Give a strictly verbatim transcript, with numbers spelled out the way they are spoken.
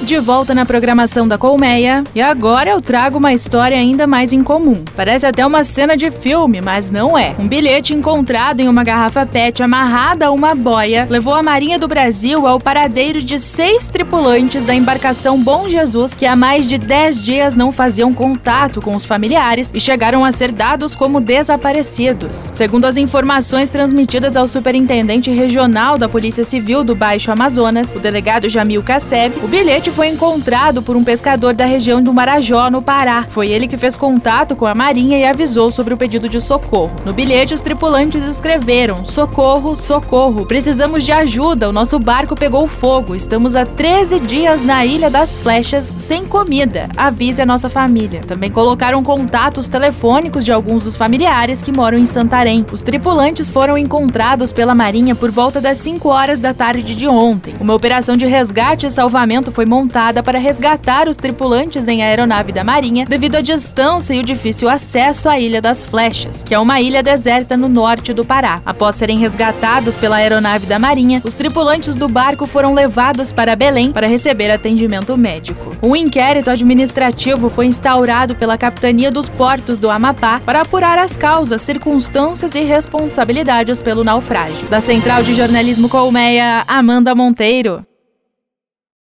De volta na programação da Colmeia, e agora eu trago uma história ainda mais incomum. Parece até uma cena de filme, mas não é. Um bilhete encontrado em uma garrafa pet amarrada a uma boia levou a Marinha do Brasil ao paradeiro de seis tripulantes da embarcação Bom Jesus, que há mais de dez dias não faziam contato com os familiares e chegaram a ser dados como desaparecidos. Segundo as informações transmitidas ao superintendente regional da Polícia Civil do Baixo Amazonas, o delegado Jamil Casseb, o bilhete foi encontrado por um pescador da região do Marajó, no Pará. Foi ele que fez contato com a Marinha e avisou sobre o pedido de socorro. No bilhete, os tripulantes escreveram: socorro, socorro, precisamos de ajuda, o nosso barco pegou fogo, estamos há treze dias na Ilha das Flechas sem comida, avise a nossa família. Também colocaram contatos telefônicos de alguns dos familiares que moram em Santarém. Os tripulantes foram encontrados pela Marinha por volta das cinco horas da tarde de ontem. Uma operação de resgate e salvamento foi montada para resgatar os tripulantes em aeronave da Marinha devido à distância e o difícil acesso à Ilha das Flechas, que é uma ilha deserta no norte do Pará. Após serem resgatados pela aeronave da Marinha, os tripulantes do barco foram levados para Belém para receber atendimento médico. Um inquérito administrativo foi instaurado pela Capitania dos Portos do Amapá para apurar as causas, circunstâncias e responsabilidades pelo naufrágio. Da Central de Jornalismo Colmeia, Amanda Monteiro.